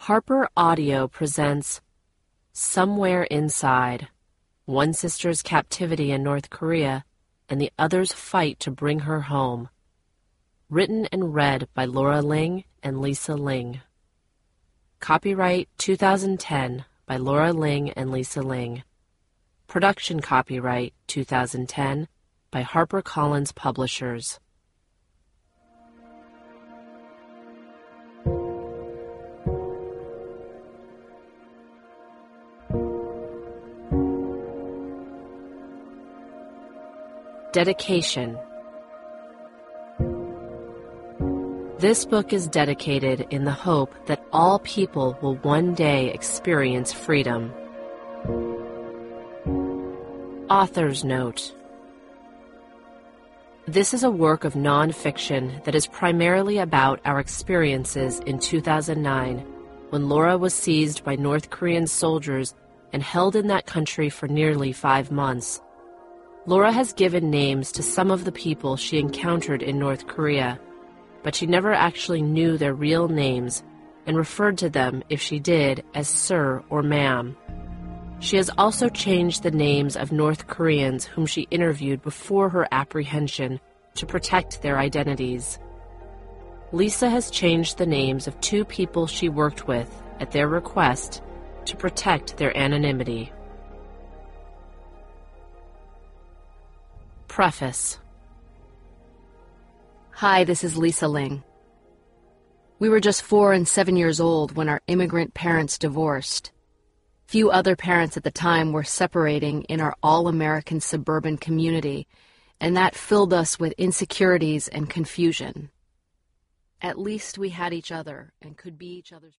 Harper Audio presents Somewhere Inside, one sister's captivity in North Korea and the other's fight to bring her home. Written and read by Laura Ling and Lisa Ling. Copyright 2010 by Laura Ling and Lisa Ling. Production copyright 2010 by HarperCollins Publishers. Dedication. This book is dedicated in the hope that all people will one day experience freedom. Author's note. This is a work of non-fiction that is primarily about our experiences in 2009, when Laura was seized by North Korean soldiers and held in that country for nearly 5 months. Laura has given names to some of the people she encountered in North Korea, but she never actually knew their real names and referred to them, if she did, as sir or ma'am. She has also changed the names of North Koreans whom she interviewed before her apprehension to protect their identities. Lisa has changed the names of 2 people she worked with at their request to protect their anonymity. Preface. Hi, this is Lisa Ling. We were just 4 and 7 years old when our immigrant parents divorced. Few other parents at the time were separating in our all-American suburban community, and that filled us with insecurities and confusion. At least we had each other and could be each other's